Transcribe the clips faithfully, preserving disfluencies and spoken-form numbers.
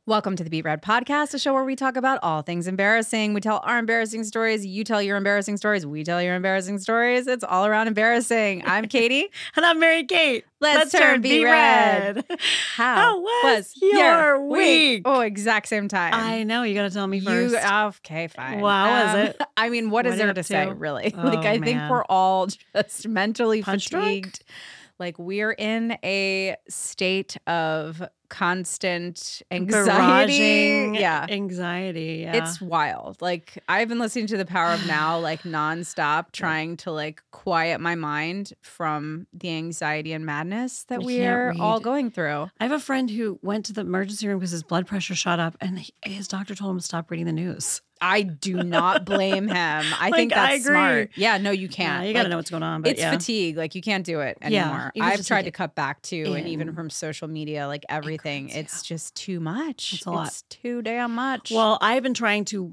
Welcome to the Beat Red Podcast, a show where we talk about all things embarrassing. We tell our embarrassing stories. You tell your embarrassing stories. We tell your embarrassing stories. It's all around embarrassing. I'm Katie. And I'm Mary Kate. Let's, Let's turn, turn Beat Red. Red. How, How was, was your, your week? week? Oh, exact same time. I know. You got to tell me first. You, okay, fine. Wow, um, was it? I mean, what, what is there to, to say, really? Oh, like, I man. think we're all just mentally Punch fatigued. Drunk? Like, we're in a state of constant anxiety. Barraging yeah. Anxiety. Yeah. It's wild. Like, I've been listening to The Power of Now, like, nonstop, trying to, like, quiet my mind from the anxiety and madness that we are all going through. I have a friend who went to the emergency room because his blood pressure shot up, and he, his doctor told him to stop reading the news. I do not blame him. I like, think that's I agree. smart. Yeah, no, you can't. Yeah, you got to like, know what's going on. But it's yeah. fatigue. Like, you can't do it anymore. Yeah, I've tried like to cut back too, in. and even from social media, like everything, Increments, it's yeah. just too much. It's a lot. It's too damn much. Well, I've been trying to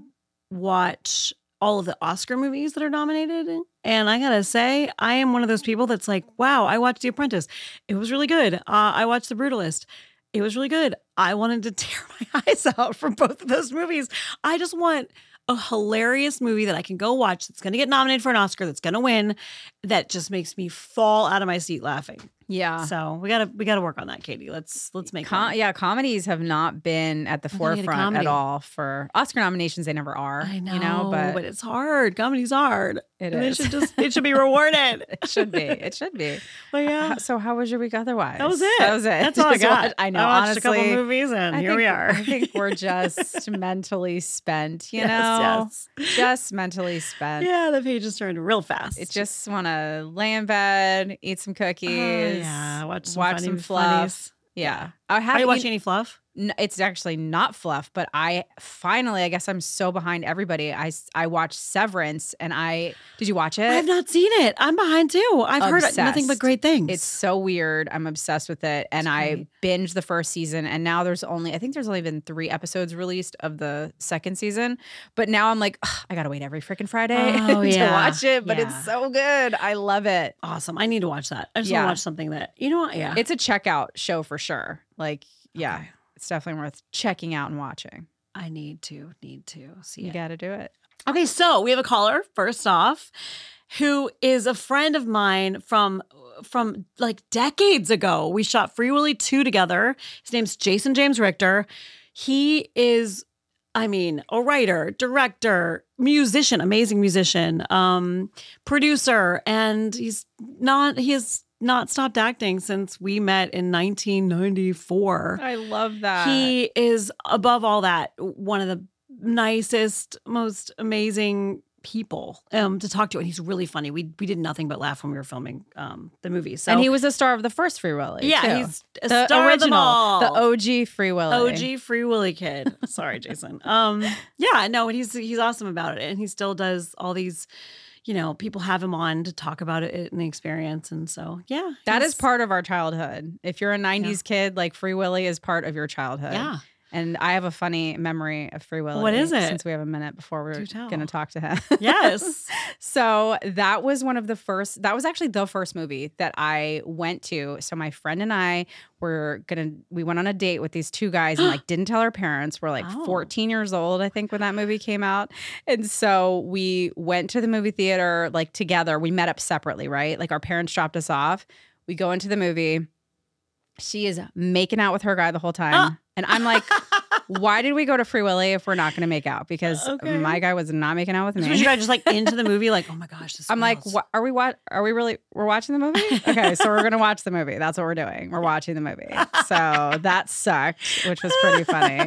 watch all of the Oscar movies that are nominated. And I gotta say, I am one of those people that's like, wow, I watched The Apprentice. It was really good. Uh, I watched The Brutalist. It was really good. I wanted to tear my eyes out from both of those movies. I just want a hilarious movie that I can go watch that's going to get nominated for an Oscar, that's going to win, that just makes me fall out of my seat laughing. Yeah. So we gotta we gotta work on that, Katie. Let's let's make Com- one. yeah. Comedies have not been at the I'm gonna get a forefront at comedy. all for Oscar nominations. They never are. I know, you know, but, but it's hard. Comedy's hard. It and is. It should just it should be rewarded. It should be. It should be. But yeah. How- so how was your week otherwise? That was it. That was it. That's all I Just got. watch- I know. I watched honestly, a couple movies, and I here think, we are. I think we're just mentally spent. You Yes, know, yes. just mentally spent. Yeah, the pages turned real fast. It just want to lay in bed, eat some cookies. Oh, yeah, watch some watch funny some fluff. funnies. Yeah. I Are have you watching any fluff? N- It's actually not fluff, but I finally, I guess I'm so behind everybody. I, s- I watched Severance, and I, did you watch it? I've not seen it. I'm behind too. I've Obsessed. heard nothing but great things. It's so weird. I'm obsessed with it. And It's I great. binged the first season, and now there's only, I think there's only been three episodes released of the second season. But now I'm like, ugh, I gotta wait every freaking Friday Oh, to yeah. watch it. But Yeah. it's so good. I love it. awesome. I need to watch that. I just Yeah. want to watch something that, you know what? Yeah. It's a checkout show for sure. Like, yeah, Okay. it's definitely worth checking out and watching. I need to, need to see You it. got to do it. Okay, so we have a caller, first off, who is a friend of mine from from like decades ago. We shot Free Willy two together. His name's Jason James Richter. He is, I mean, a writer, director, musician, amazing musician, um, producer, and he's not, he has not stopped acting since we met in nineteen ninety-four. I love that. He is, above all that, one of the nicest, most amazing people um, to talk to. And he's really funny. We we did nothing but laugh when we were filming um, the movie. So and he was the star of the first Free Willy. yeah, too. he's a the star original, of them all. the O G Free Willy. O G Free Willy kid. Sorry, Jason. Um, yeah, no, and he's he's awesome about it. And he still does all these, you know, people have him on to talk about it and the experience. And so, yeah. That he's- is part of our childhood. If you're a nineties kid, like Free Willy is part of your childhood. Yeah. And I have a funny memory of Free Willy. What is it? Since we have a minute before we're Do tell. going to talk to him. Yes. So that was one of the first, that was actually the first movie that I went to. So my friend and I were going to, we went on a date with these two guys and like didn't tell our parents. We're like Oh. fourteen years old, I think, when that movie came out. And so we went to the movie theater like together. We met up separately, right? Like our parents dropped us off. We go into the movie. She is making out with her guy the whole time. Ah. And I'm like, why did we go to Free Willy if we're not going to make out? Because Okay. my guy was not making out with So me. you guys just like into the movie, like, oh my gosh, this I'm like, smells- what, are we what? Are we really? We're watching the movie? Okay, so we're gonna watch the movie. That's what we're doing. We're watching the movie. So that sucked, which was pretty funny.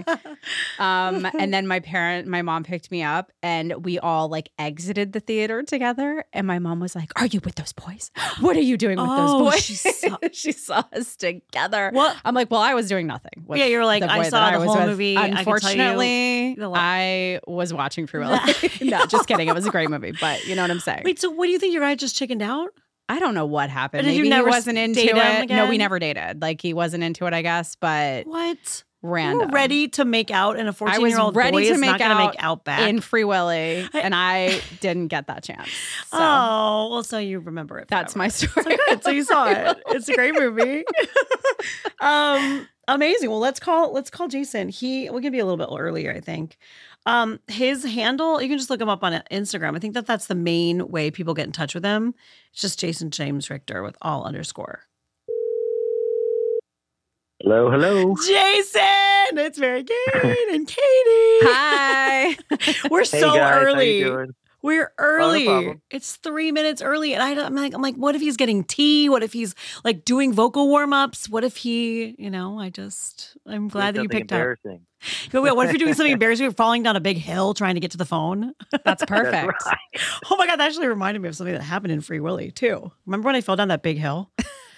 Um, and then my parent, my mom picked me up, and we all like exited the theater together. And my mom was like, "Are you with those boys? What are you doing with Oh, those boys?" she saw- she saw us together. What? I'm like, well, I was doing nothing. with Yeah, you were like, the I boy that saw the was whole with. movie. I can tell you Unfortunately, the lo- I was watching Free Willy. No, just kidding. It was a great movie, but you know what I'm saying. Wait, so what do you think? Your guy just chickened out? I don't know what happened. Did you Maybe he never wasn't into date him it. No, we again? never dated. Like he wasn't into it, I guess, but What? random. You were ready to make out, and a I was fourteen-year-old ready boy to is make not going to out make out back. in Free Willy, and I didn't get that chance. So Oh, well, so you remember it. that's forever. my story. So good. So you saw it. It's a great movie. um, Amazing. Well, let's call let's call Jason. He we can be a little bit earlier, I think. Um, his handle, you can just look him up on Instagram. I think that that's the main way people get in touch with him. It's just Jason James Richter with all underscore. Hello, hello. Jason, it's Mary Kate and Katie. Hi. We're Hey so guys, how early. you doing? We're early. problem. It's three minutes early, and I, I'm like, I'm like, what if he's getting tea? What if he's like doing vocal warm ups? What if he, you know? I just, I'm glad that you Something picked up. embarrassing. But wait, what if you're doing something embarrassing? You're falling down a big hill trying to get to the phone. That's perfect. That's right. Oh my god, that actually reminded me of something that happened in Free Willy too. Remember when I fell down that big hill?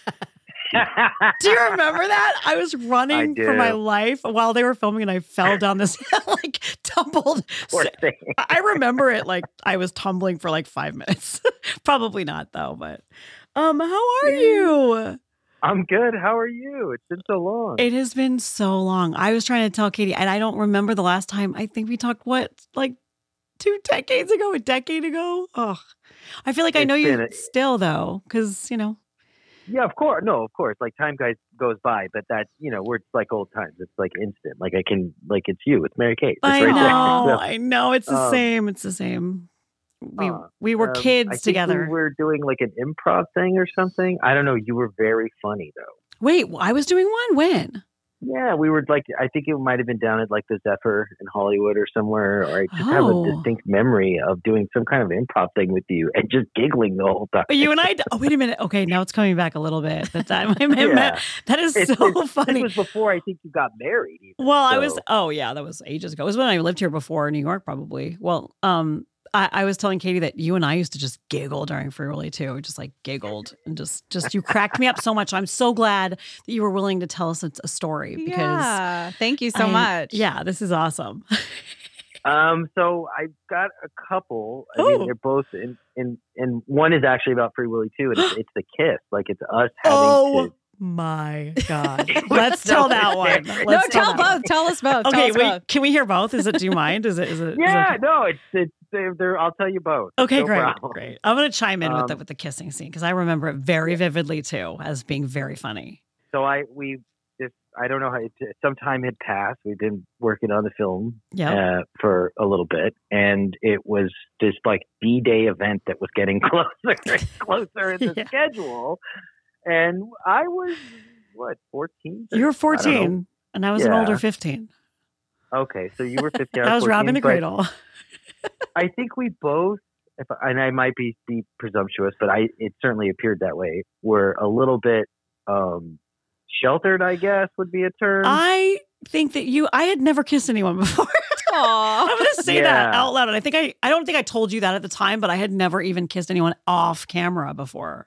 Do you remember that? I was running I for my do. life while they were filming, and I fell down this hill, like tumbled. Poor thing. I remember it like I was tumbling for like five minutes. Probably not though, but um, how are you? I'm good. How are you? It's been so long. It has been so long. I was trying to tell Katie, and I don't remember the last time. I think we talked what, like two decades ago, a decade ago. Oh, I feel like I It's know you been a- still though, because you know. Yeah, of course. No, of course. Like time guys goes by, but that you know, we're it's like old times. It's like instant. Like I can, like it's you. It's Mary Kate. It's I right know, there. So, I know. It's the um, same. It's the same. We uh, we were um, kids I think together. We were doing like an improv thing or something. I don't know. You were very funny though. Wait, I was doing one when? Yeah, we were like, I think it might have been down at like the Zephyr in Hollywood or somewhere. Or I just have Oh. a distinct memory of doing some kind of improv thing with you and just giggling the whole time. You and I. Oh, wait a minute. Okay, now it's coming back a little bit. That time. Yeah. That is It's- so it's- funny. This was before I think you got married. Even, Well, I was. so- Oh yeah, that was ages ago. It was when I lived here before in New York, probably. Well, um, I, I was telling Katie that you and I used to just giggle during Free Willy too. We just like giggled and just, just you cracked me up so much. I'm so glad that you were willing to tell us a, a story because. Yeah. Thank you so I- much. Yeah, this is awesome. Um, so I've got a couple. I Ooh. mean, they're both in, in, and one is actually about Free Willy too, and it's, it's the kiss. Like it's us having Oh to. my god! It was Let's so tell that one. hilarious. No, Let's tell that one. both. Tell us both. Tell Okay, us wait. both. Can we hear both? Is it? Do you mind? Is it? Is it? is it Yeah, okay? no, it's it's they're, they're, I'll tell you both. Okay, No great, problem. great. I'm gonna chime in with the Um, with the kissing scene because I remember it very vividly too as being very funny. So I we this I don't know how it, some time had passed. We've been working on the film Yeah. uh, for a little bit, and it was this like D-Day event that was getting closer and closer in the Yeah. schedule. And I was what fourteen? You were I don't know. fourteen, and I was an Yeah. older fifteen. Okay, so you were fifteen. I was robbing the fourteen, cradle. but I think we both, if, and I might be, be presumptuous, but I it certainly appeared that way. Were a little bit um, sheltered, I guess would be a term. I think that you. I had never kissed anyone before. I'm Aw. going to say that Yeah. out loud, and I think I. I don't think I told you that at the time, but I had never even kissed anyone off camera before.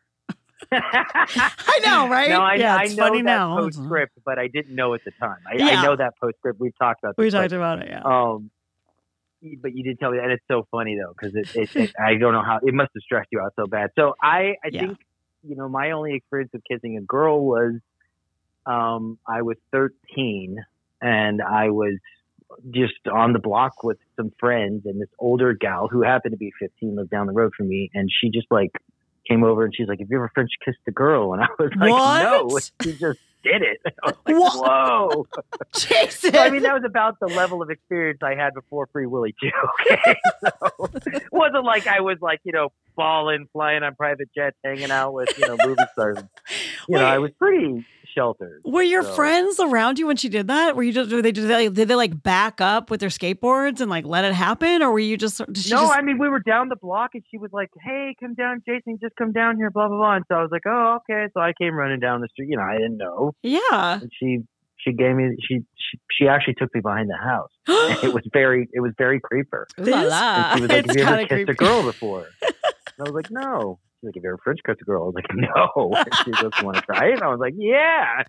I know, right? No, I, yeah, I it's know funny that now. postscript, but I didn't know at the time. I, Yeah. I know that postscript. We've talked about this. We but, talked about it. Yeah. Um, but you did tell me, and it's so funny though, because it, it, it, I don't know how it must have stressed you out so bad. So I, I Yeah. think, you know, my only experience of kissing a girl was, um, I was thirteen, and I was just on the block with some friends, and this older gal who happened to be fifteen lived down the road from me, and she just like came over and she's like, "Have you ever French kissed a girl?" And I was like, "No," What? she just did it. I was like, What? "Whoa!" Jason. So, I mean, that was about the level of experience I had before Free Willy too. Okay, so it wasn't like I was like you know balling, flying on private jets, hanging out with you know movie stars. You know, Wait. I was pretty sheltered. Were your So- friends around you when she did that? Were you just were they did they, did they like back up with their skateboards and like let it happen, or were you just did she No, just, I mean we were down the block, and she was like, "Hey, come down, Jason, just come down here." Blah blah blah. And so I was like, "Oh, okay." So I came running down the street. You know, I didn't know, yeah. and she she gave me she she, she actually took me behind the house. It was very it was very creeper. Ooh la This- la. And she was like, It's "Have you ever kinda kissed a creepy. girl before?" And I was like, "No." She's like, "Have you ever French kissed a girl?" I was like, "No." And she goes, "Want to try it?" And I was like, "Yeah."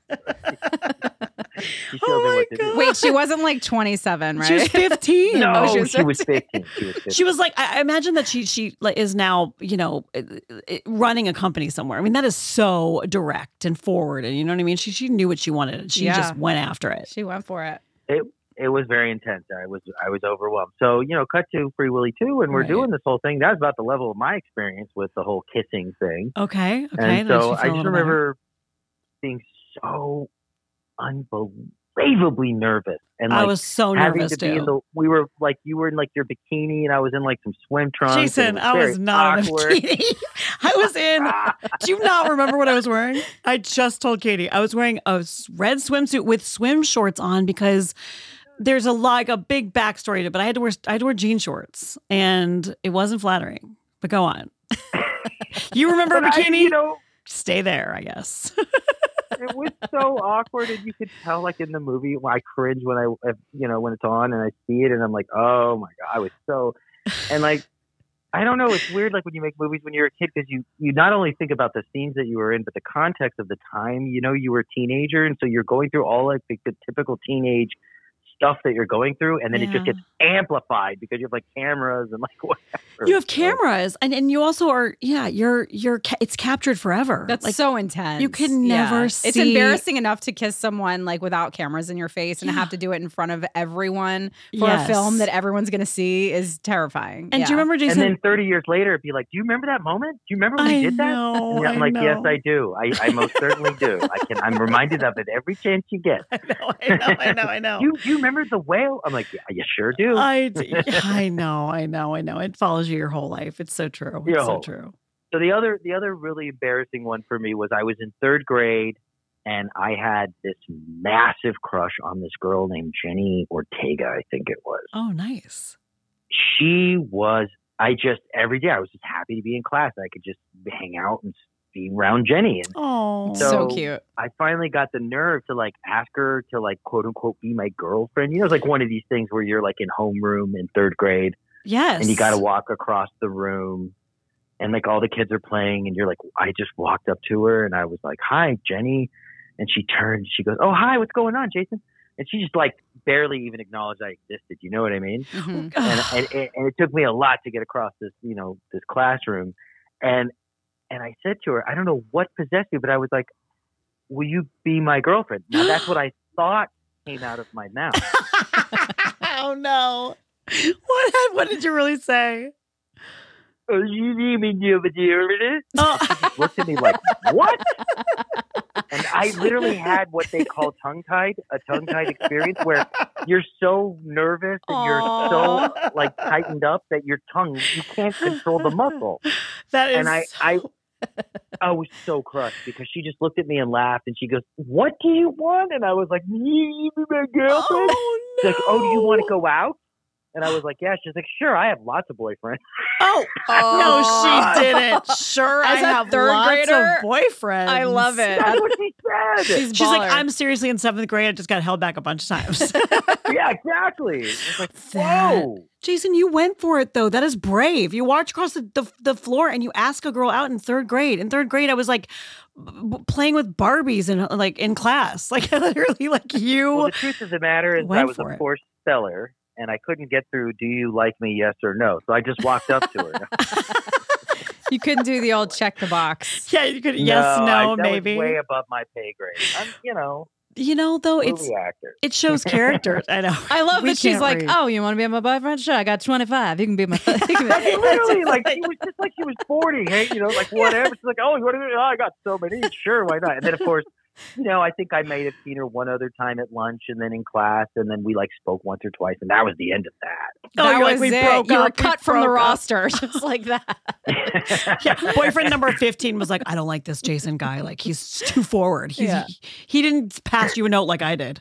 She showed Oh me my what to do. God. Wait, she wasn't like twenty-seven, right? She was fifteen. No, Oh, she was she was fifteen. She was fifteen. She was like, I I imagine that she she like is now, you know, uh, uh, running a company somewhere. I mean, that is so direct and forward, and you know what I mean. She she knew what she wanted, and she Yeah. just went after it. She went for it. It was very intense. I was I was overwhelmed. So you know, cut to Free Willy two, and we're Right. doing this whole thing. That was about the level of my experience with the whole kissing thing. Okay, okay. and that makes so you feel I a just little better. remember being so unbelievably nervous. And like, I was so having nervous to be in too. the, we were like, you were in like your bikini and I was in like some swim trunks. Jason, was I was very not awkward. in a bikini. I was in. Do you not remember what I was wearing? I just told Katie I was wearing a s- red swimsuit with swim shorts on because there's a like a big backstory to it. But I had to wear I had to wear jean shorts, and it wasn't flattering. But go on. You remember a But I, bikini? you know, Stay there, I guess. it was so awkward, and you could tell, like in the movie, when I cringe when I, you know, when it's on and I see it, and I'm like, oh my god, I was so, and like, I don't know, it's weird, like when you make movies when you're a kid, because you you not only think about the scenes that you were in, but the context of the time. You know, you were a teenager, and so you're going through all like the, the typical teenage stuff that you're going through, and then Yeah. it just gets amplified because you have like cameras and like whatever. You have So- cameras, and, and you also are, yeah, you're you're ca- it's captured forever. That's like, so intense. you can never It's see- embarrassing enough to kiss someone like without cameras in your face and Yeah. have to do it in front of everyone for Yes. a film that everyone's going to see is terrifying. And Yeah. do you remember, And Jason? then thirty years later, it'd be like, do you remember that moment? Do you remember when I he did that? know, And I'm I like, know. yes, I do. I, I most certainly do. I can. I'm reminded of it every chance you get. I know, I know, I know, I know. You you remember the whale? I'm like, yeah, you sure do. I, d- I know, I know, I know. It follows you your whole life. It's so true. It's Your so whole- true. So the other the other really embarrassing one for me was I was in third grade and I had this massive crush on this girl named Jenny Ortega, I think it was. Oh, nice. She was. I just every day I was just happy to be in class. I could just hang out and be around Jenny. And Oh, so, So- cute. I finally got the nerve to like ask her to like quote unquote be my girlfriend. You know, it's like one of these things where you're like in homeroom in third grade yes. and you got to walk across the room and like all the kids are playing and you're like, I just walked up to her and I was like, hi, Jenny. And she turned, she goes, oh, hi, what's going on, Jason? And she just like barely even acknowledged I existed. You know what I mean? Mhm. and, and, and it took me a lot to get across this, you know, this classroom. And, and I said to her, I don't know what possessed me, but I was like, will you be my girlfriend? Now that's what I thought came out of my mouth. Oh no! What? What did you really say? Oh, you need me to be it? Oh. She just looked at me like, what? And I literally had what they call tongue-tied, a tongue-tied experience where you're so nervous and you're so like tightened up that your tongue, you can't control the muscle. That is. And I, I, I was so crushed because she just looked at me and laughed and she goes, what do you want? And I was like, you be my girlfriend? Oh She's like, oh, do you want to no. go out? And I was like, yeah. She's like, sure, I have lots of boyfriends. Oh, Oh. no, she didn't. Sure, I As a have third lots grader, of boyfriends. I love it. That's what she said. She's She's like, baller. I'm seriously in seventh grade. I just got held back a bunch of times. Yeah, exactly. It's like, That- whoa. Jason, you went for it though. That is brave. You walked across the, the, the floor and you ask a girl out in third grade. In third grade, I was like b- b- playing with Barbies in like in class. Like literally, like you. Well, the truth of the matter is, went I was for a it. forced speller, and I couldn't get through. Do you like me? Yes or no. So I just walked up to her. You couldn't do the old check the box. yeah, you could. Yes, no, no, I, that maybe. Was way above my pay grade. I'm, you know, You know, though, movie it's actor. it shows character. I know. I love We that she's can't like, read. oh, you want to be my boyfriend? Sure, I got twenty-five. You can be my. You can I mean, be- literally, like she was just like she was forty. Hey, you know, like whatever. She's like, oh, you want to? Oh, I got so many. Sure, why not? And then of course, you know, I think I may have seen her one other time at lunch, and then in class, and then we like spoke once or twice, and that was the end of that. Oh, that you're like, was we it. broke You were up, we cut from the broke up. roster, just like that. Yeah, boyfriend number fifteen was like, I don't like this Jason guy. Like he's too forward. He's, Yeah. he, he didn't pass you a note like I did.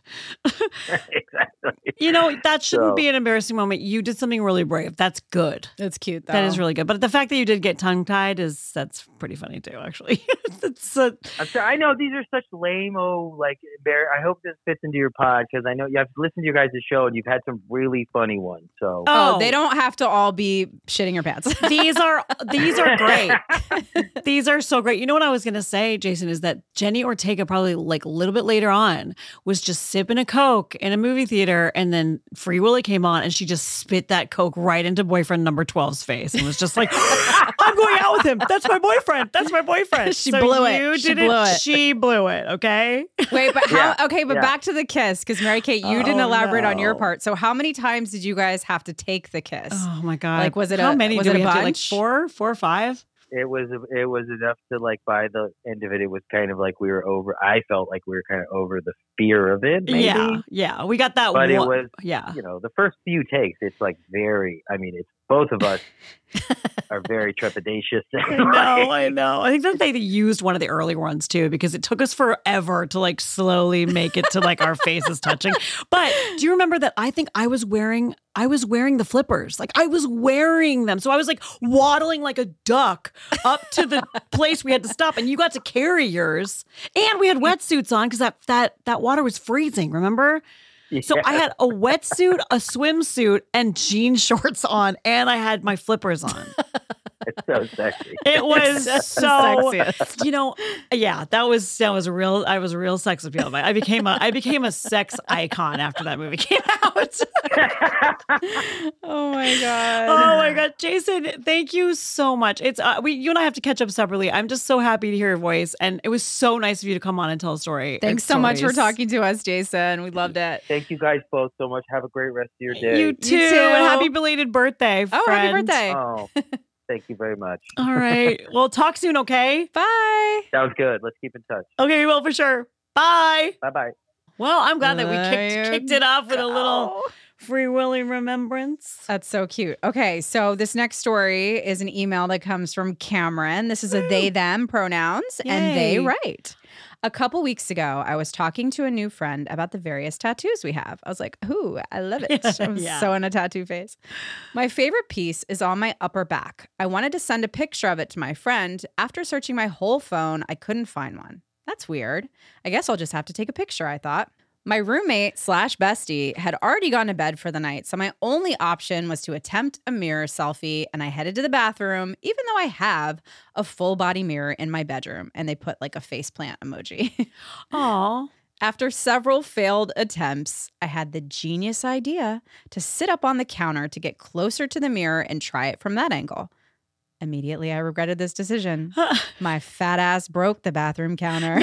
Exactly. You know, that shouldn't So- be an embarrassing moment. You did something really brave. That's good. It's cute though. That is really good. But the fact that you did get tongue tied is that's pretty funny too. Actually, it's uh, I'm sorry. I know these are such lame-o, like, bear. I hope this fits into your pod because I know you have listened to your guys' show and you've had some really funny ones. So Oh, Oh. they don't have to all be shitting your pants. these are these are great. These are so great. You know what I was gonna say, Jason, is that Jenny Ortega probably like a little bit later on was just sipping a Coke in a movie theater, and then Free Willy came on, and she just spit that Coke right into boyfriend number twelve's face, and was just like, "I'm going out with him. That's my boyfriend. That's my boyfriend." She So blew it. You She didn't. blew it. She blew it. Okay. Wait, but how? Yeah, Okay, but yeah. back to the kiss because Mary Kate, you didn't Oh, elaborate on your no. part. So how many times did you guys have to take the kiss? Oh my god. Like, was it how a- many? was do it we a have to, like bunch? four, four or five? it was it was enough to like by the end of it, it was kind of like we were over. I felt like we were kind of over the fear of it. Maybe. Yeah, yeah, we got that. But one, it was, yeah, you know, the first few takes. It's like very. I mean, it's both of us are very trepidatious. I know, I know. I think that they used one of the early ones too because it took us forever to like slowly make it to like our faces touching. But do you remember that? I think I was wearing. I was wearing the flippers. Like I was wearing them. So I was like waddling like a duck up to the place we had to stop. And you got to carry yours. And we had wetsuits on because that, that, that water was freezing, remember? Yeah. So I had a wetsuit, a swimsuit, and jean shorts on. And I had my flippers on. It's so sexy. It was It's so, sexiest. you know, yeah, that was, that was a real, I was a real sex appeal. I became a, I became a sex icon after that movie came out. Oh my God. Oh my God, Jason, thank you so much. It's uh, we, you and I have to catch up separately. I'm just so happy to hear your voice, and it was so nice of you to come on and tell a story. Thanks and so much for stories. talking to us, Jason. We loved it. Thank you guys both so much. Have a great rest of your day. You too, too. and happy belated birthday, Oh, happy friend. birthday. Oh, thank you very much. All right, well, talk soon, okay? Bye. Sounds good. Let's keep in touch. Okay, we will for sure. Bye. Bye bye. Well, I'm glad that we There kicked, you kicked it off with a little go. Free Willy remembrance. That's so cute. Okay, so this next story is an email that comes from Cameron. This is a they, them pronouns, and they Yay. write. A couple weeks ago, I was talking to a new friend about the various tattoos we have. I was like, ooh, I love it. I'm Yeah. so in a tattoo phase. My favorite piece is on my upper back. I wanted to send a picture of it to my friend. After searching my whole phone, I couldn't find one. That's weird. I guess I'll just have to take a picture, I thought. My roommate slash bestie had already gone to bed for the night, so my only option was to attempt a mirror selfie, and I headed to the bathroom, even though I have a full body mirror in my bedroom, and they put like a faceplant emoji. Aw. After several failed attempts, I had the genius idea to sit up on the counter to get closer to the mirror and try it from that angle. Immediately, I regretted this decision. My fat ass broke the bathroom counter.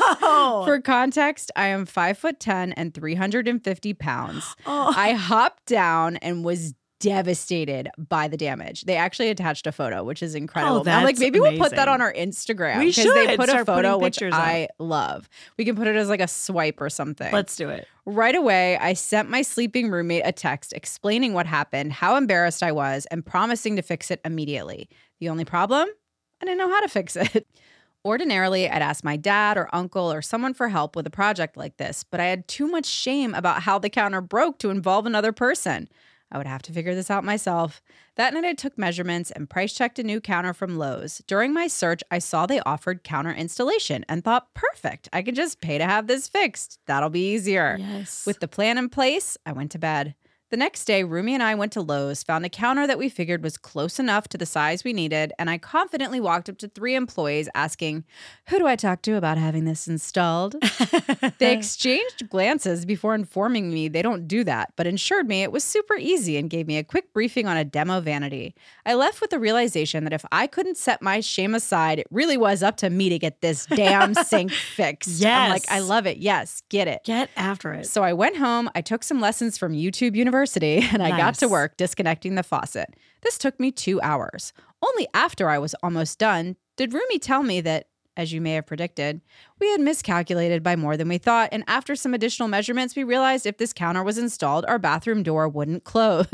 No. For context, I am five foot ten and three hundred fifty pounds. Oh. I hopped down and was devastated by the damage. They actually attached a photo, which is incredible. Oh, I'm like, that's maybe we'll put that amazing. on our Instagram. We because they should put a start photo, putting which pictures I love. We can put it as like a swipe or something. Let's do it. Right away, I sent my sleeping roommate a text explaining what happened, how embarrassed I was, and promising to fix it immediately. The only problem? I didn't know how to fix it. Ordinarily, I'd ask my dad or uncle or someone for help with a project like this, but I had too much shame about how the counter broke to involve another person. I would have to figure this out myself. That night, I took measurements and price checked a new counter from Lowe's. During my search, I saw they offered counter installation and thought, perfect, I could just pay to have this fixed. That'll be easier. Yes. With the plan in place, I went to bed. The next day, Rumi and I went to Lowe's, found a counter that we figured was close enough to the size we needed, and I confidently walked up to three employees asking, who do I talk to about having this installed? They exchanged glances before informing me they don't do that, but assured me it was super easy and gave me a quick briefing on a demo vanity. I left with the realization that if I couldn't set my shame aside, it really was up to me to get this damn sink fixed. I'm like, Yes. I love it. Yes, get it. Get after it. So I went home, I took some lessons from YouTube University, and I got to Nice. work disconnecting the faucet. This took me two hours. Only after I was almost done did Rumi tell me that, as you may have predicted, we had miscalculated by more than we thought, and after some additional measurements, we realized if this counter was installed, our bathroom door wouldn't close.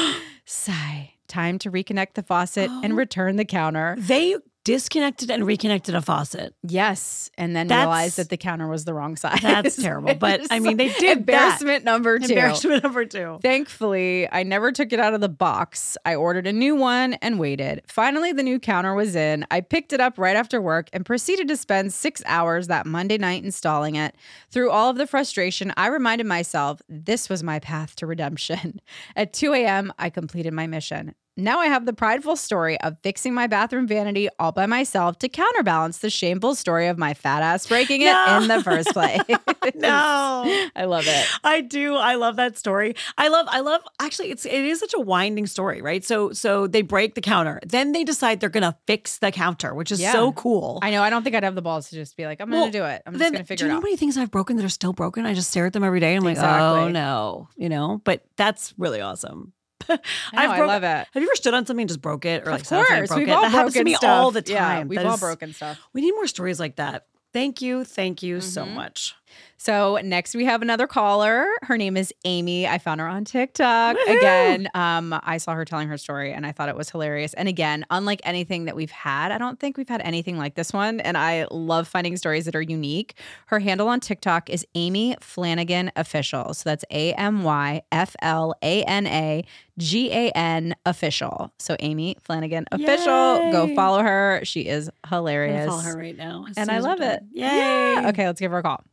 Sigh. Time to reconnect the faucet and return the counter. They disconnected and reconnected a faucet. Yes, and then That's- realized that the counter was the wrong size. That's terrible. But It's I mean, they like did embarrassment number that. two. Embarrassment number two. Thankfully, I never took it out of the box. I ordered a new one and waited. Finally, the new counter was in. I picked it up right after work and proceeded to spend six hours that Monday night installing it. Through all of the frustration, I reminded myself this was my path to redemption. At two a.m., I completed my mission. Now I have the prideful story of fixing my bathroom vanity all by myself to counterbalance the shameful story of my fat ass breaking it No. in the first place. No. I love it. I do. I love that story. I love, I love, actually, it's, it is such a winding story, right? So, so they break the counter. Then they decide they're going to fix the counter, which is Yeah. so cool. I know. I don't think I'd have the balls to just be like, I'm Well, going to do it. I'm just then, going to figure do you it know out. how many things I've broken that are still broken? I just stare at them every day. And I'm like, Exactly. oh no, you know, but that's really awesome. I, know, I broke- love it. Have you ever stood on something and just broke it? Or like Of sat on something and course, broke we've it? all That happens to broken me stuff. all the time. Yeah, we've That all is- broken stuff. We need more stories like that. Thank you. Thank you so Mhm. much. So next we have another caller. Her name is Amy. I found her on TikTok. Woohoo! Again, um, I saw her telling her story and I thought it was hilarious. And again, unlike anything that we've had, I don't think we've had anything like this one. And I love finding stories that are unique. Her handle on TikTok is Amy Flanagan Official. So that's A M Y F L A N A G A N Official. So Amy Flanagan Official. Yay! Go follow her. She is I'm hilarious. gonna follow her right now. as And soon I as we're love done. it. Yay. Yeah. Okay, let's give her a call.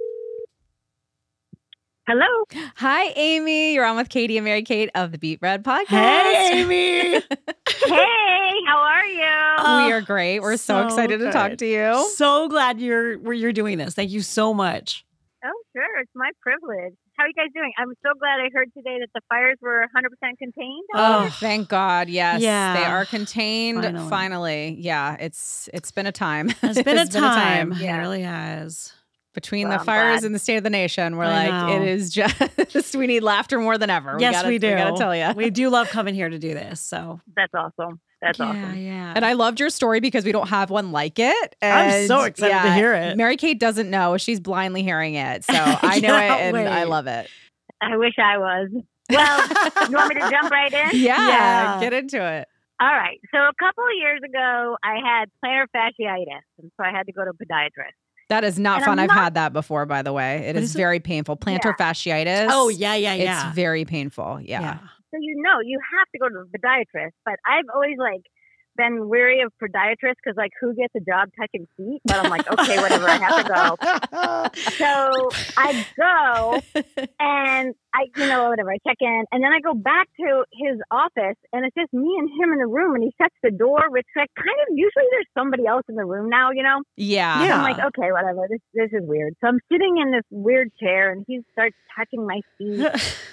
Hello. Hi, Amy. You're on with Katie and Mary Kate of the Beat Red podcast. Hey, Amy. Hey, how are you? We are great. We're so, So excited to talk good. to you. So glad you're where you're doing this. Thank you so much. Oh, sure. It's my privilege. How are you guys doing? I'm so glad I heard today that the fires were one hundred percent contained. Oh, Oh. thank God. Yes. Yeah. They are contained Finally. finally. Yeah, it's it's been a time. It's been a time. Yeah. It really has. Between Well, the I'm fires glad. and the state of the nation, we're I like, know. it is just, we need laughter more than ever. yes, gotta, we do. We gotta tell you. We do love coming here to do this. So That's awesome. That's yeah, awesome. yeah. And I loved your story because we don't have one like it. I'm And, so excited to hear it. Mary Kate doesn't know. She's blindly hearing it. So I know it Cannot and I wait. love it. I wish I was. Well, you want me to jump right in? Yeah, Yeah. get into it. All right. So a couple of years ago, I had plantar fasciitis, and so I had to go to a podiatrist. That is not And fun. I'm I've not- had that before, by the way. It What is is it? very painful. Plantar fasciitis. oh yeah, yeah, yeah. It's very painful. Yeah. So you know you have to go to the podiatrist, but I've always like been weary of podiatrists because like who gets a job touching feet? But I'm like, okay, whatever, I have to go. So I go and I, you know, whatever, I check in and then I go back to his office and it's just me and him in the room and he shuts the door, which like kind of usually there's somebody else in the room now, you know? Yeah. Yeah. I'm like, okay, whatever, this, this is weird. So I'm sitting in this weird chair and he starts touching my feet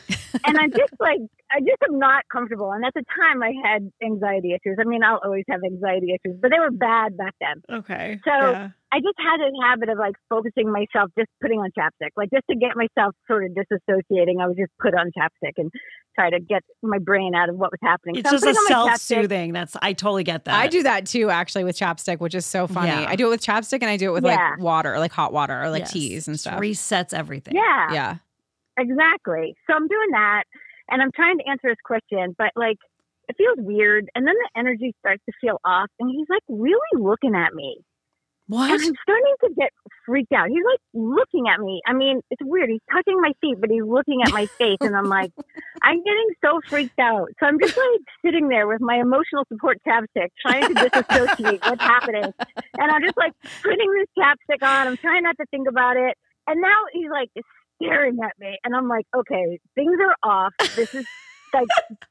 and I'm just like, I just am not comfortable. And at the time I had anxiety issues. I mean, I'll always have anxiety issues, but they were bad back then. Okay. So yeah. I just had a habit of like focusing myself, just putting on chapstick, like just to get myself sort of disassociating. I would just put on chapstick and try to get my brain out of what was happening. It's So I'm just a putting on my chapstick. self-soothing. That's I totally get that. I do that too, actually, with chapstick, which is so funny. Yeah. I do it with chapstick and I do it with Yeah. like water, like hot water or like Yes. teas and Just stuff. resets everything. Yeah, Yeah. exactly. So I'm doing that and I'm trying to answer his question, but like it feels weird. And then the energy starts to feel off and he's like really looking at me. What? And I'm starting to get freaked out. He's like looking at me. I mean, it's weird. He's touching my feet, but he's looking at my face. And I'm like, I'm getting so freaked out. So I'm just like sitting there with my emotional support chapstick, trying to disassociate what's happening. And I'm just like putting this chapstick on. I'm trying not to think about it. And now he's like staring at me. And I'm like, okay, things are off. This is like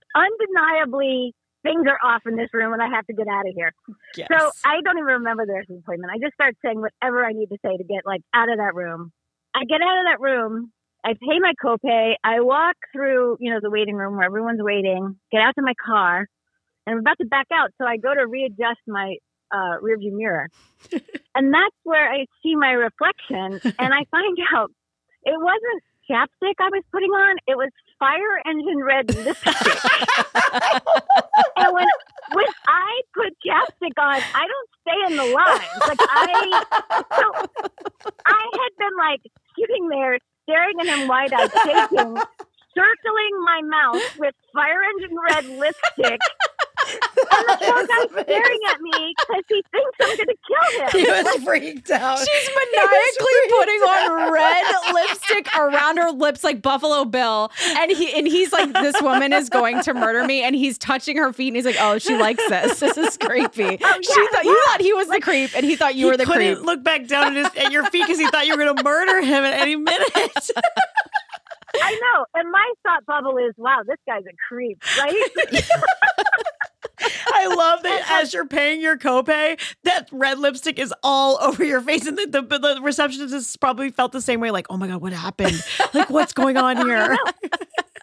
undeniably things are off in this room and I have to get out of here. Yes. So I don't even remember the rest of the appointment. I just start saying whatever I need to say to get like out of that room. I get out of that room. I pay my copay. I walk through, you know, the waiting room where everyone's waiting, get out to my car, and I'm about to back out. So I go to readjust my uh, rearview mirror. And that's where I see my reflection. And I find out it wasn't chapstick I was putting on. It was fire engine red lipstick. And when when I put chapstick on, I don't stay in the lines. Like I, so I had been like sitting there staring at him wide eyed, shaking, circling my mouth with fire engine red lipstick. And the poor guy's staring at me because he thinks I'm going to kill him. He was freaked out. She's maniacally putting on red lipstick around her lips like Buffalo Bill. And he and he's like, this woman is going to murder me. And he's touching her feet and he's like, oh, she likes this. This is creepy. Oh, yeah, she thought you yeah. thought he was the creep and he thought you he were the couldn't creep. look back down at, his, at your feet because he thought you were going to murder him at any minute. I know. And my thought bubble is, wow, this guy's a creep, right? I love that as you're paying your copay, that red lipstick is all over your face. And the, the, the receptionist has probably felt the same way, like, oh my God, what happened? Like, what's going on here?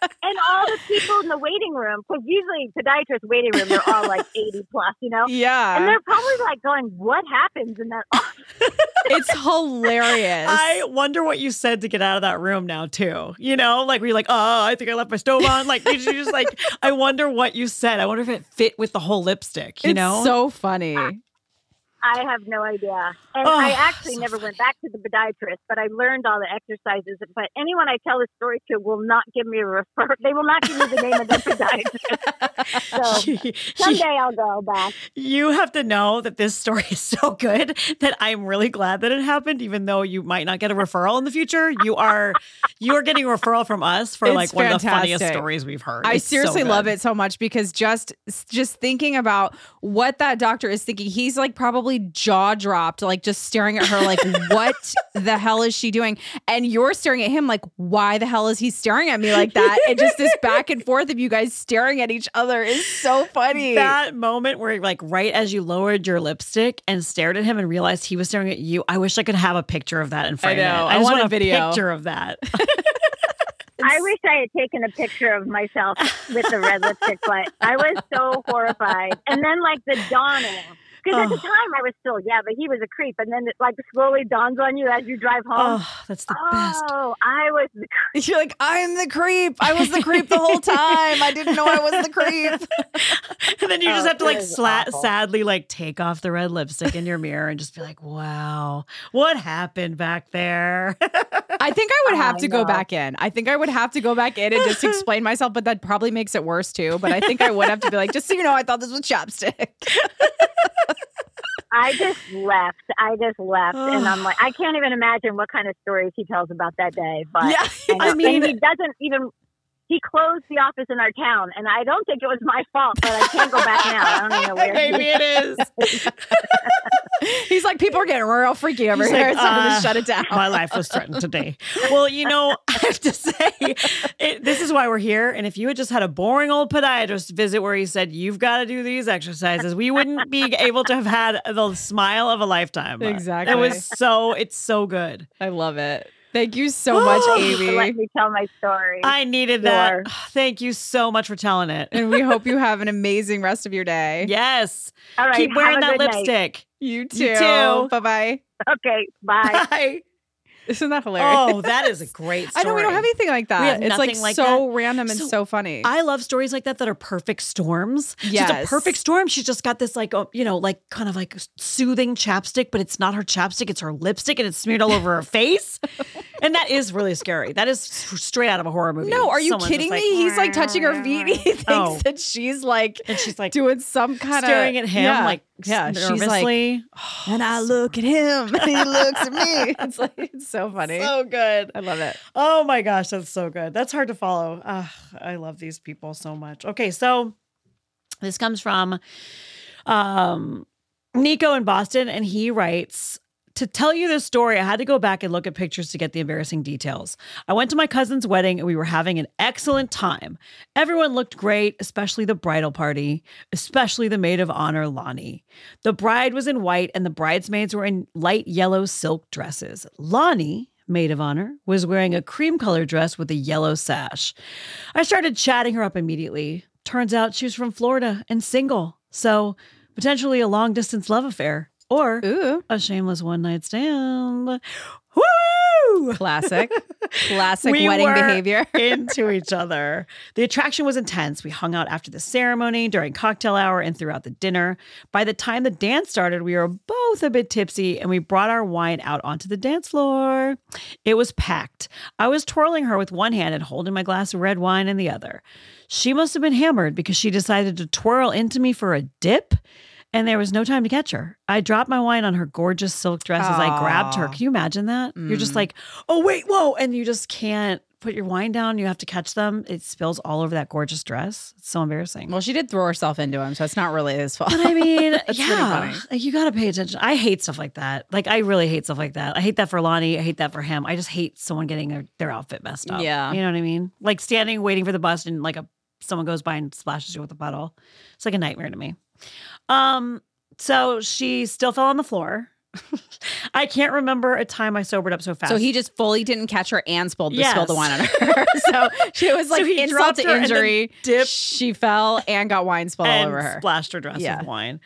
And all the people in the waiting room, because usually podiatrist waiting room, they're all like eighty plus, you know? Yeah. And they're probably like going, what happens in that office? It's hilarious. I wonder what you said to get out of that room now, too. You know, like, were you like, oh, I think I left my stove on? Like, you just like, I wonder what you said. I wonder if it fit with the whole lipstick, you it's know? so funny. I have no idea. And Oh, I actually so never funny. went back to the podiatrist, but I learned all the exercises. But anyone I tell the story to will not give me a refer. They will not give me the name of the podiatrist. So someday I'll go back. You have to know that this story is so good that I'm really glad that it happened, even though you might not get a referral in the future. You are you are getting a referral from us for It's like one of the funniest fantastic. stories we've heard. I It's so seriously good. love it so much because just just thinking about what that doctor is thinking, he's like probably jaw dropped, like just staring at her like, what the hell is she doing? And you're staring at him like, why the hell is he staring at me like that? And just this back and forth of you guys staring at each other is so funny. That moment where, like, right as you lowered your lipstick and stared at him and realized he was staring at you, I wish I could have a picture of that and frame know. it. I just want a a video. picture of that. I wish I had taken a picture of myself with the red lipstick, but I was so horrified. And then, like, the dawning. Because at the Oh. time I was still, yeah, but he was a creep. And then it like slowly dawns on you as you drive home. Oh, that's the best. Oh, I was the creep. You're like, I'm the creep. I was the creep the whole time. I didn't know I was the creep. And then you just Oh, have to, like, it was sla- awful. sadly, like, take off the red lipstick in your mirror and just be like, wow, what happened back there? I think I would have I to go know. back in. I think I would have to go back in and just explain myself, but that probably makes it worse too. But I think I would have to be like, just so you know, I thought this was chapstick. I just left. I just left. And I'm like, I can't even imagine what kind of stories he tells about that day. But Yeah. I, know. I mean- and he doesn't even, he closed the office in our town. And I don't think it was my fault, but I can't go back now. I don't even know where Maybe it is. He's like, people are getting real freaky over He's here. like, so I'm uh, going to shut it down. My life was threatened today. Well, you know, I have to say, it, this is why we're here. And if you had just had a boring old podiatrist visit where he said, you've got to do these exercises, we wouldn't be able to have had the smile of a lifetime. Exactly. It was so, it's so good. I love it. Thank you so much, to let Amy. me tell my story. I needed Sure. that. Thank you so much for telling it. And we hope you have an amazing rest of your day. Yes. All right. Keep wearing have that a good night. lipstick. You too. You too. Bye-bye. Okay. Bye. Bye. Isn't that hilarious? Oh, that is a great I story. know we don't have anything like that. We have it's like, nothing like so random and So, so funny. I love stories like that that are perfect storms. She's a Yes. perfect storm. She's just got this like, oh, you know, like kind of like soothing chapstick, but it's not her chapstick. It's her lipstick and it's smeared all over her face. And that is really scary. That is s- straight out of a horror movie. no, are you Someone's kidding just me? like, He's like touching her feet. He thinks Oh. that she's like and she's like doing some kind of staring at him yeah. like yeah. She's like, nervously. and I look at him and he looks at me. It's like it's so funny. So good. I love it. Oh my gosh, that's so good. That's hard to follow. Ugh, I love these people so much. Okay, so this comes from um, Nico in Boston, and he writes, to tell you this story, I had to go back and look at pictures to get the embarrassing details. I went to my cousin's wedding and we were having an excellent time. Everyone looked great, especially the bridal party, especially the maid of honor, Lonnie. The bride was in white and the bridesmaids were in light yellow silk dresses. Lonnie, maid of honor, was wearing a cream colored dress with a yellow sash. I started chatting her up immediately. Turns out she was from Florida and single, so potentially a long distance love affair. Or Ooh, a shameless one night stand. Woo! classic, classic We wedding were behavior. into each other. The attraction was intense. We hung out after the ceremony, during cocktail hour, and throughout the dinner. By the time the dance started, we were both a bit tipsy, and we brought our wine out onto the dance floor. It was packed. I was twirling her with one hand and holding my glass of red wine in the other. She must have been hammered because she decided to twirl into me for a dip. And there was no time to catch her. I dropped my wine on her gorgeous silk dress as I grabbed her. Aw. Can you imagine that? You're just Mm. like, oh, wait, whoa. And you just can't put your wine down. You have to catch them. It spills all over that gorgeous dress. It's so embarrassing. Well, she did throw herself into him, so it's not really his fault. But I mean, That's pretty yeah, funny. like you got to pay attention. I hate stuff like that. Like I really hate stuff like that. I hate that for Lonnie. I hate that for him. I just hate someone getting their, their outfit messed up. Yeah. You know what I mean? Like standing, waiting for the bus and like a someone goes by and splashes you with a puddle. It's like a nightmare to me. Um, So she still fell on the floor, I can't remember a time I sobered up so fast. So he just fully didn't catch her and spilled, Yes. spilled the wine on her. So she was like So he insult dropped to her and then injury. dipped She fell and got wine spilled all and over her. splashed her dress Yeah. with wine.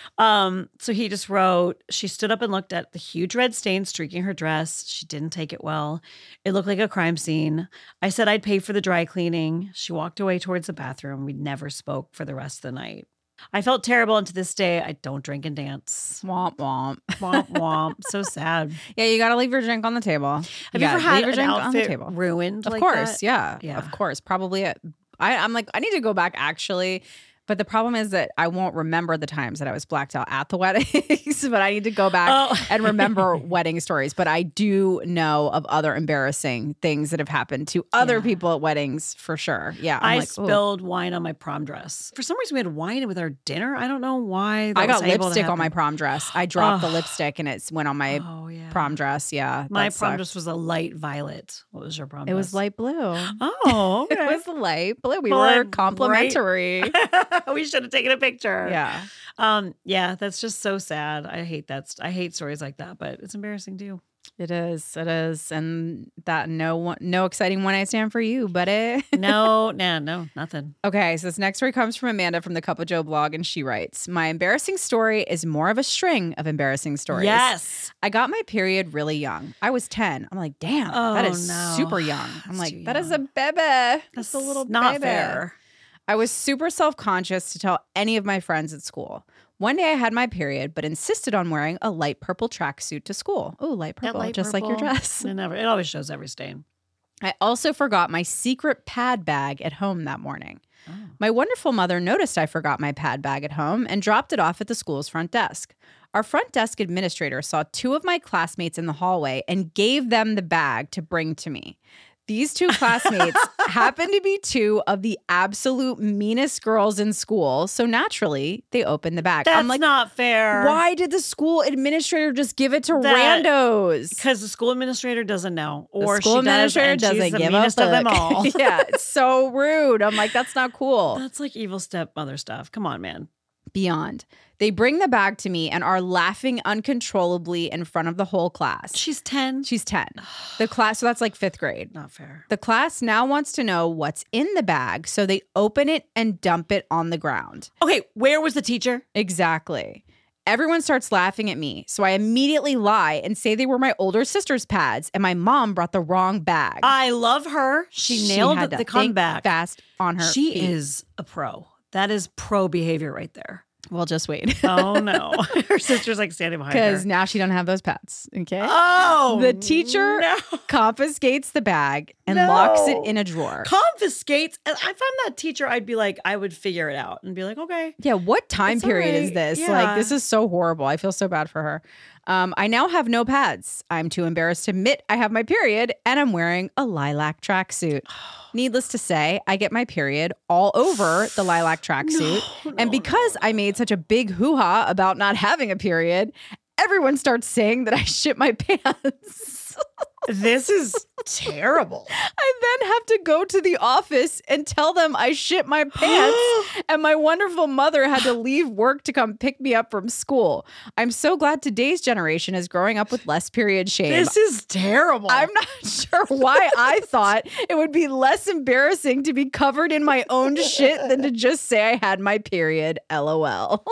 Um, so he just wrote, she stood up and looked at the huge red stain streaking her dress. She didn't take it well. It looked like a crime scene. I said I'd pay for the dry cleaning. She walked away towards the bathroom. We never spoke for the rest of the night. I felt terrible, and to this day, I don't drink and dance. Womp womp. Womp womp. So sad. Yeah, you got to leave your drink on the table. Have you gotta ever had leave your an drink on the outfit table? ruined? Of like course, that? yeah, Yeah. of course. Probably. A, I, I'm like, I need to go back actually. But the problem is that I won't remember the times that I was blacked out at the weddings, but I need to go back Oh. and remember wedding stories. But I do know of other embarrassing things that have happened to other Yeah. people at weddings for sure. Yeah. I'm I like, ooh. spilled wine on my prom dress. For some reason, we had wine with our dinner. I don't know why. That I got was able to lipstick on my happen. prom dress. I dropped the Ugh. lipstick and it went on my Oh, yeah. prom dress. Yeah. My that prom sucked. dress was a light violet. What was your prom It dress? was light blue. Oh, okay. It was light blue. We Well, were I'm complimentary. we should have taken a picture. Yeah. Um. Yeah. That's just so sad. I hate that. St- I hate stories like that, but it's embarrassing too. It is. It is. And that no one, no exciting one night stand for you, buddy. No, no, no, nothing. Okay, so this next story comes from Amanda from the Cup of Joe blog, and she writes, "My embarrassing story is more of a string of embarrassing stories. Yes. I got my period really young. I was ten. I'm like, damn, that Oh, is no. super young. I'm That's like, too that is a young. baby. That's a little not baby. fair. I was super self-conscious to tell any of my friends at school. One day I had my period, but insisted on wearing a light purple tracksuit to school. Oh, light That purple, light just like your purple, dress. It never. It always shows every stain. I also forgot my secret pad bag at home that morning. Oh. My wonderful mother noticed I forgot my pad bag at home and dropped it off at the school's front desk. Our front desk administrator saw two of my classmates in the hallway and gave them the bag to bring to me. These two classmates happened to be two of the absolute meanest girls in school, so naturally, they opened the bag. That's I'm like, not fair. why did the school administrator just give it to That- randos? Because the school administrator doesn't know, The or school she does, administrator and doesn't she's the give meanest a of them fuck. all. Yeah, it's so rude. I'm like, that's not cool. That's like evil stepmother stuff. Come on, man. Beyond. They bring the bag to me and are laughing uncontrollably in front of the whole class. She's ten. She's ten. The class, so that's like fifth grade. Not fair. The class now wants to know what's in the bag, so they open it and dump it on the ground. Okay, where was the teacher? Exactly. Everyone starts laughing at me, so I immediately lie and say they were my older sister's pads and my mom brought the wrong bag. I love her. She, nailed had to the think comeback. fast on her She feet. is a pro. That is pro behavior right there. Well, just wait. Oh no, her sister's like standing behind Because her. now she don't have those pads. Okay. Oh, The teacher no. confiscates the bag and No. locks it in a drawer. confiscates. And if I'm that teacher, I'd be like, I would figure it out and be like, okay. Yeah, what time It's period is alright. this? Yeah. Like, this is so horrible. I feel so bad for her. Um, I now have no pads. I'm too embarrassed to admit I have my period, and I'm wearing a lilac tracksuit. Needless to say, I get my period all over the lilac tracksuit. No, and no, because I made such a big hoo-ha about not having a period, everyone starts saying that I shit my pants. This is terrible. I then have to go to the office and tell them I shit my pants, and my wonderful mother had to leave work to come pick me up from school. I'm so glad today's generation is growing up with less period shame. This is terrible. I'm not sure why I thought it would be less embarrassing to be covered in my own shit than to just say I had my period. LOL.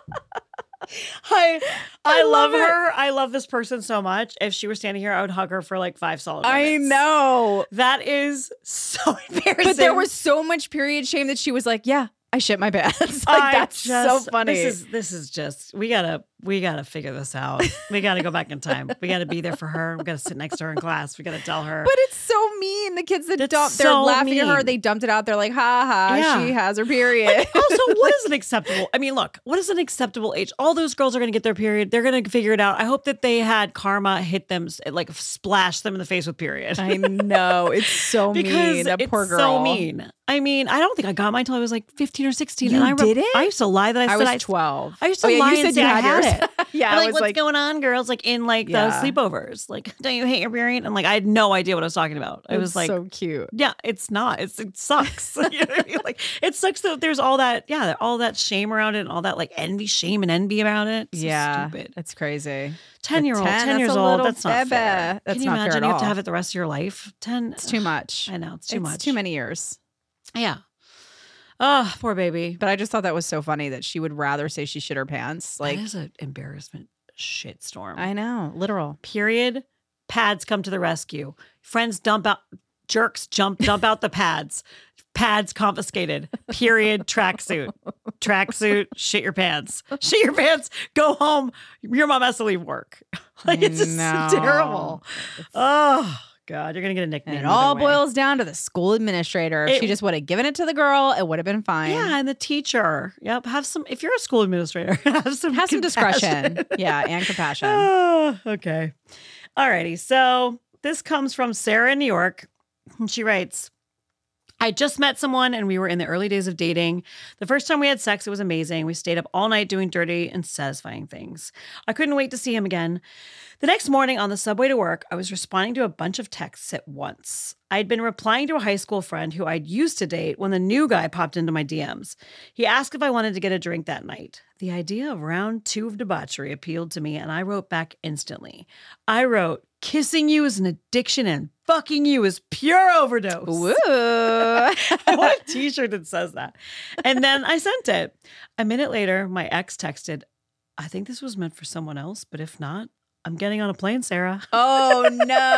I, I, I love, love it. her. I love this person so much. If she were standing here, I would hug her for like five solid I minutes. know. That is so embarrassing. But there was so much period shame that she was like, yeah, I shit my pants. Like, I that's just- so funny. This is this is just we gotta we gotta figure this out. We gotta go back in time. We gotta be there for her. We gotta sit next to her in class. We gotta tell her. But it's so mean. The kids that That's dump, they're so laughing at her. mean. They dumped it out. They're like, ha ha, Yeah. she has her period. Like, also, what is an acceptable? I mean, look, what is an acceptable age? All those girls are going to get their period. They're going to figure it out. I hope that they had karma hit them, like splash them in the face with period. I know. It's so because mean. That it's poor girl. so mean. I mean, I don't think I got mine until I was like fifteen or sixteen. You and I re- didn't? I used to lie that I, I said was I twelve. I used to Oh, yeah, lie you and said say you I had had yours. it. it. Yeah, I'm I like, was what's like, going on, girls? Like in like Yeah. the sleepovers. Like, don't you hate your period? I'm like, I had no idea what I was talking about. I it's was like, so cute. yeah, it's not. It's it sucks. You know what I mean? Like it sucks that there's all that, yeah, all that shame around it and all that like envy, shame, and envy about it. It's so Yeah, stupid. it's crazy. Ten year old, ten, ten that's years a old. little That's not fair. bebe. That's Can you not fair imagine at you have to all. have it the rest of your life? Ten. It's too much. I know it's too it's much. too many years. Yeah. Oh, poor baby. But I just thought that was so funny that she would rather say she shit her pants. Like, that is an embarrassment shitstorm. I know, literal. Period. Pads come to the rescue. Friends dump out. Jerks jump dump out the pads. Pads confiscated. Period. Tracksuit. Tracksuit. Shit your pants. Shit your pants. Go home. Your mom has to leave work. Like it's just No. terrible. Oh God, you're gonna get a nickname. And it either all way. boils down to the school administrator. If It- she just would have given it to the girl, it would have been fine. Yeah, and the teacher. Yep. Have some. If you're a school administrator, have some. Have some compassion. discretion. Yeah, and compassion. Ah, okay. Alrighty. So this comes from Sarah in New York. And she writes, I just met someone and we were in the early days of dating. The first time we had sex, it was amazing. We stayed up all night doing dirty and satisfying things. I couldn't wait to see him again. The next morning on the subway to work, I was responding to a bunch of texts at once. I'd been replying to a high school friend who I'd used to date when the new guy popped into my D Ms. He asked if I wanted to get a drink that night. The idea of round two of debauchery appealed to me, and I wrote back instantly. I wrote, kissing you is an addiction and fucking you is pure overdose. Woo. I want a t-shirt that says that. And then I sent it. A minute later, my ex texted, I think this was meant for someone else, but if not, I'm getting on a plane, Sarah. Oh,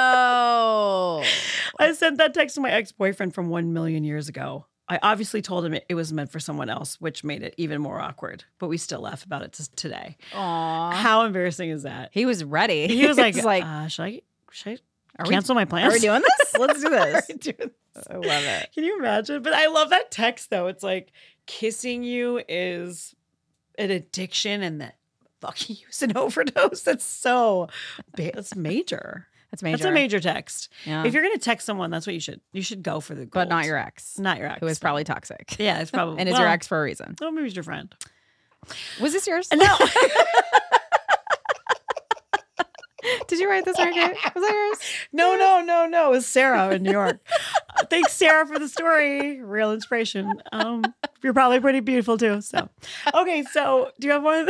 no. I sent that text to my ex-boyfriend from one million years ago. I obviously told him it, it was meant for someone else, which made it even more awkward. But we still laugh about it to today. Aw. How embarrassing is that? He was ready. He was like, like uh, should I, should I are we, cancel my plans? are we doing this? Let's do Are this. we doing this? I love it. Can you imagine? But I love that text, though. It's like, kissing you is an addiction and that fucking you is an overdose. That's so, ba- that's major. That's major. That's a major text. Yeah. If you're going to text someone, that's what you should, you should go for the gold. but not your ex, Not your ex. who is probably toxic. Yeah, it's probably. and is well, your ex for a reason. Oh, maybe it's your friend. Was this yours? No. Did you write this, Mary Kate? Was that yours? No, no, no, no. It was Sarah in New York. Uh, Thanks, Sarah, for the story. Real inspiration. Um, you're probably pretty beautiful too. So, okay. So, do you have one?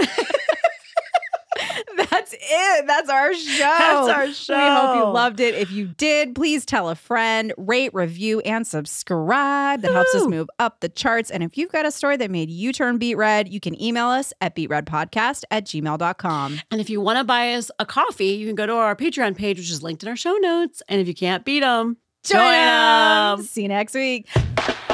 That's it. That's our show. That's our show. We hope you loved it. If you did, please tell a friend, rate, review, and subscribe. That helps us Woo. move up the charts. And if you've got a story that made you turn beet red, you can email us at beetredpodcast at gmail dot com. And if you want to buy us a coffee, you can go to our Patreon page, which is linked in our show notes. And if you can't beat them, join them. See you next week.